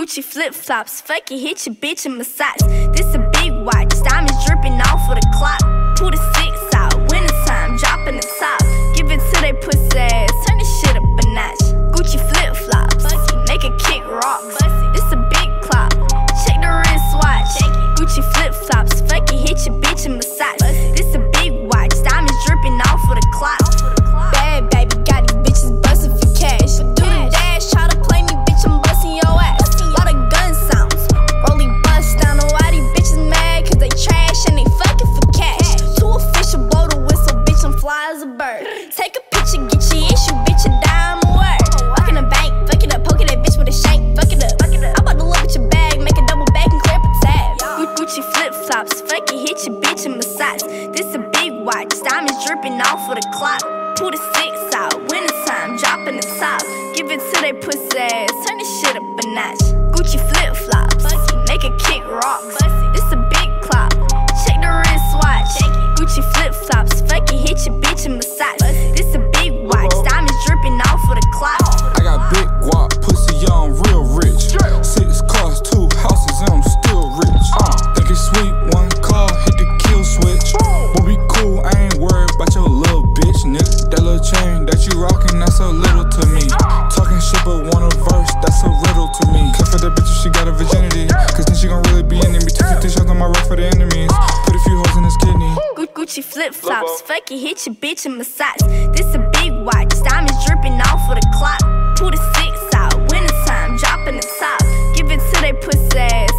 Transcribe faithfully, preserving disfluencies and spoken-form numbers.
Gucci flip-flops, fuck it, hit your bitch in massage. This a big watch, diamonds dripping off of the clock. Pull the six out, wintertime, dropping the top. Give it to they pussy ass, turn this shit up a notch. Gucci flip-flops, make a kick rock. This a big clock, check the wristwatch. Gucci flip-flops, fuck it, hit your bitch in massage. This a big watch, diamonds dripping off of the clock. Bad baby, got these bitches bustin' for cash. Do the dash, try to play me, bitch, I'm bustin' your ass. Lot of gun sounds, rolly bust down. Know why these bitches mad, cause they trash and they fucking for cash. Too official, blow the whistle, bitch, I'm fly as a bird. Take a picture, get your issue, bitch, a dime a word. Walk in the bank, fuck it up, poke that bitch with a shank, fuck it up. I'm about to look at your bag, make a double back and clear up a tab. Gucci flip-flops, fuck it, hit your bitch in massage. This a big watch, diamonds dripping off of the clock. Pull the six out, wintertime, dropping the top. Give it to they pussy ass, turn this shit up a notch. Gucci flip-flops, make a kick rock. This a big clock, check the wristwatch. Gucci flip-flops, fuck it, hit your bitch in massage. This a big watch, diamonds dripping off of the clock. I got big guap, pussy young, real rich. Six cars, two houses, and I'm still rich. Uh, think it's sweet, one car, hit the kill switch. But we cool, I ain't worried about your little bitch, nigga. That little chain that you rockin', that's so little to me. Talking shit but want a verse, that's a riddle to me. Cut for that bitch if she got a virginity, cause then she gon' really be in me. Two fifty shots on my right for the enemies. Put a few holes in his kidney. Gucci flip-flops, fuck it, hit your bitch in massage. This a big watch, diamonds dripping off of the clock. Pull the six out, wintertime, dropping the top. Give it to they pussy ass,